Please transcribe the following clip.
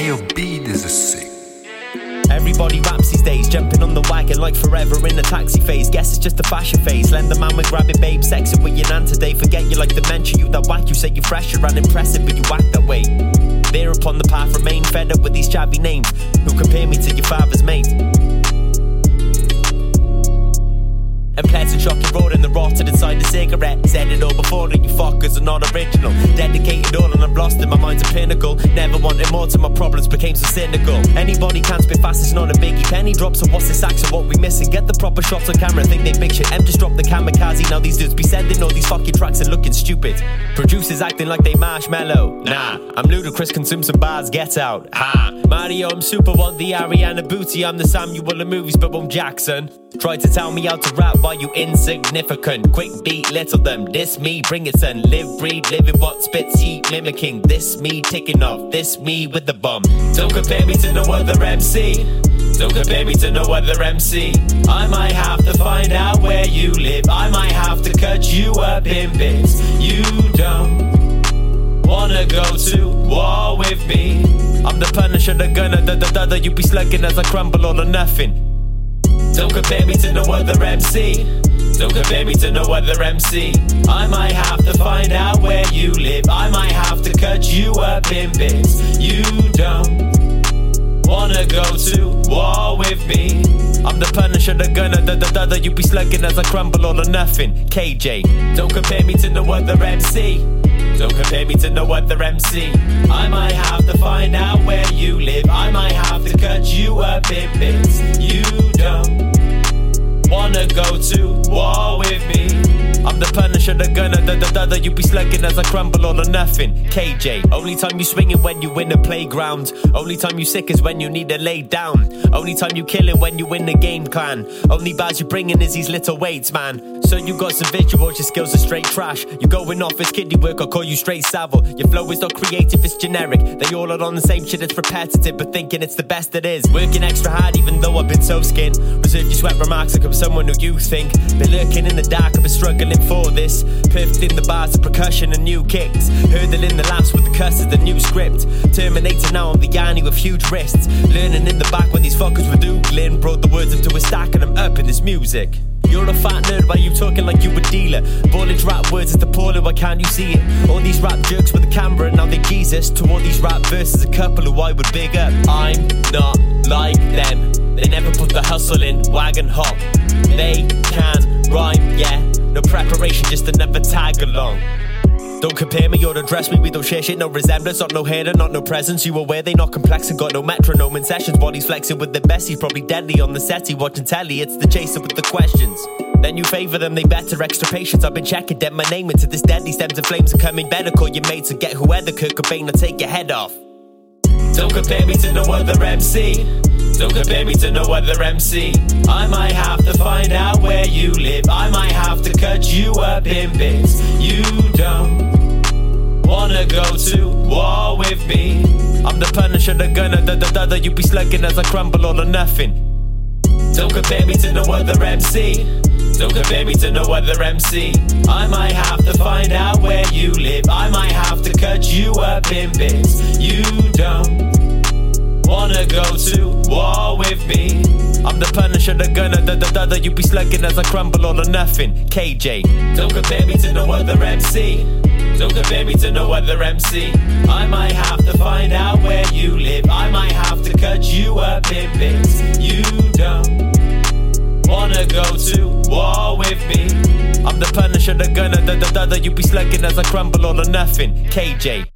Ayo, beat is a sick. Everybody raps these days, jumping on the wagon like forever in a taxi phase. Guess it's just a fashion phase. Lend the man with grab it, babe, sexing with your nan today. Forget you like dementia, you that whack. You say you're fresher and impressive, but you act that way. There upon the path, remain fed up with these chavvy names who compare me to your father's mate. And Pleasant shocking road in the rotted inside the cigarette. Said it all before that you fuckers are not original. Dedicated all and I'm lost in my mind's a pinnacle. Never wanted more till my problems became so cynical. Anybody can spit fast, it's not a biggie. Penny drops, so what's this action, what we missing? Get the proper shots on camera, think they big shit. M just dropped the kamikaze, now these dudes be sending all these fucking tracks and looking stupid. Producers acting like they marshmallow. Nah, I'm ludicrous, consume some bars, get out. Ha! Mario, I'm super, want the Ariana Booty. I'm the Samuel of movies, but I'm Jackson. Tried to tell me how to rap while you insignificant. Quick beat, little them. This me, bring it son. Live, breathe, living what spits heat mimicking. This me ticking off, this me with the bomb. Don't compare me to no other MC. Don't compare me to no other MC. I might have to find out where you live. I might have to cut you up in bits. You don't wanna go to war with me. I'm the Punisher, the gunner, the you be slugging as I crumble all or nothing. Don't compare me to no other MC. Don't compare me to no other MC. I might have to find out where you live. I might have to cut you up in bits. You don't wanna go to war with me. I'm the Punisher, the gunner, the you be slugging as I crumble all or nothing. KJ. Don't compare me to no other MC. Don't compare me to no other MC. I might have to find out where you live. I might have to cut you up in bits. You don't wanna go to war with me. I'm the Punisher, the gunner, the you be slugging as I crumble all or nothing. KJ. Only time you swinging when you in the playground. Only time you sick is when you need to lay down. Only time you killing when you win the game clan. Only bars you bringing is these little weights, man. So you got some visuals, your skills are straight trash. You going off as kiddie work, I'll call you straight Savile. Your flow is not creative, it's generic. They all are on the same shit, it's repetitive, but thinking it's the best it is. Working extra hard even though I've been so skinned. Reserve your sweat remarks like I'm someone who you think. Been lurking in the dark, I've been struggling for this. Perfect in the bars, the percussion and new kicks. Hurdling the laughs with the curses, the new script. Terminator now, I'm the Yanni with huge wrists. Learning in the back when these fuckers were doogling. Brought the words into a stack and I'm up in this music. You're a fat nerd, why you talking like you a dealer? Ballage rap words is the poorly, why can't you see it? All these rap jerks with a camera, now they Jesus. To all these rap verses, a couple who I would big up. I'm not like them. They never put the hustle in, wagon hop. They can rhyme, yeah. No preparation, just another tag along. Don't compare me or address me, we don't share shit. No resemblance, not no hair and not no presence. You aware they not complex and got no metronome in sessions. Bodies flexing with the best, he's probably deadly on the set. He watching telly, it's the chaser with the questions. Then you favour them, they better extra patience. I've been checking them, my name into this deadly. Stems and flames are coming better. Call your mates and get whoever Kurt Cobain or take your head off. Don't compare me to no other MC. Don't compare me to no other MC. I might have to find out where you live. I might have to cut you up in bits. You don't wanna go to war with me. I'm the Punisher, the gunner, the you be slugging as I crumble all or nothing. Don't compare me to no other MC. Don't compare me to no other MC. I might have to find out where you live. I might have to cut you up in bits. You don't wanna go to war with me. I'm the Punisher, the gunner, the you be slugging as I crumble all or nothing. KJ. Don't compare me to no other MC. Don't compare me to no other MC. I might have to find out where you live. I might have to cut you up in bits. You don't wanna go to war with me. I'm the Punisher, the gunner, the you be slugging as I crumble all or nothing. KJ.